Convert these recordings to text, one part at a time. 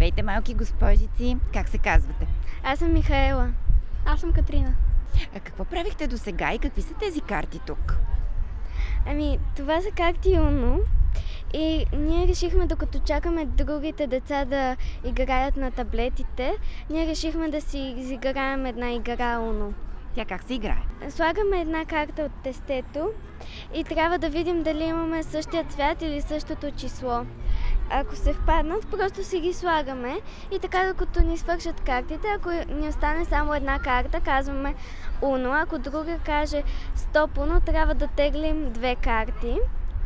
Здравейте, малки госпожици! Как се казвате? Аз съм Михаела. Аз съм Катрина. А какво правихте до сега и какви са тези карти тук? Това са карти Uno и ние решихме, докато чакаме другите деца да играят на таблетите, ние решихме да си изиграем една игра Uno. Тя как се играе? Слагаме една карта от тестето и трябва да видим дали имаме същия цвят или същото число. Ако се впаднат, просто си ги слагаме и така докато ни свършат картите, ако ни остане само една карта, казваме Uno. Ако друга каже Стоп Uno, трябва да теглим две карти.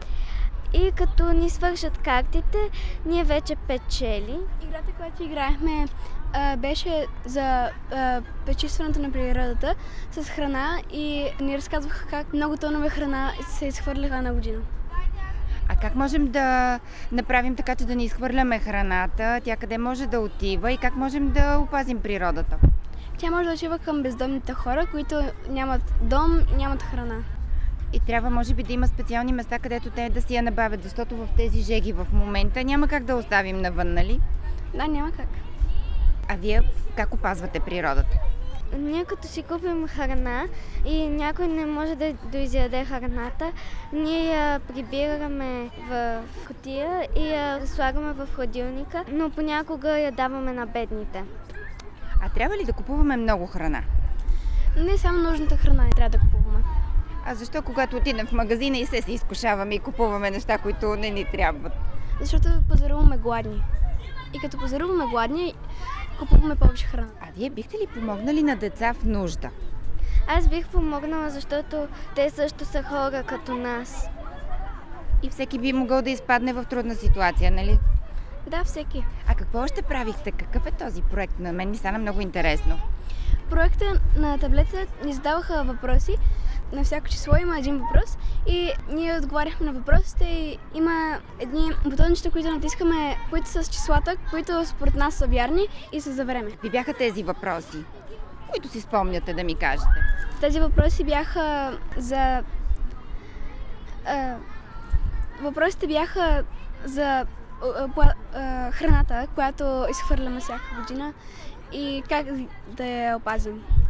И като ни свършат картите, ние вече печели. Играта, която играехме, беше за пречистването на природата с храна и ни разказваха как много тонове храна се изхвърляха на година. А как можем да направим така, че да не изхвърляме храната? Тя къде може да отива и как можем да опазим природата? Тя може да отива към бездомните хора, които нямат дом, нямат храна. И трябва, може би, да има специални места, където те да си я набавят, защото в тези жеги в момента няма как да оставим навън, нали? Да, няма как. А вие как опазвате природата? Ние като си купим храна и някой не може да доизяде храната, ние я прибираме в кутия и я слагаме в хладилника, но понякога я даваме на бедните. А трябва ли да купуваме много храна? Не само нужната храна трябва да купуваме. А защо когато отидем в магазина и се изкушаваме и купуваме неща, които не ни трябват? Защото пазаруваме гладни. И като пазаруваме гладни, купуваме повече храна. А вие бихте ли помогнали на деца в нужда? Аз бих помогнала, защото те също са хора като нас. И всеки би могъл да изпадне в трудна ситуация, нали? Да, всеки. А какво още правихте? Какъв е този проект? На мен ми стана много интересно. В проекта на таблета ни задаваха въпроси. На всяко число има един въпрос и ние отговаряхме на въпросите и има едни бутончета, които натискаме, които са с числата, които според нас са вярни и са за време. Какви бяха тези въпроси, които си спомняте да ми кажете? Тези въпроси бяха за... Въпросите бяха за храната, която изхвърляме всяка година и как да я опазим.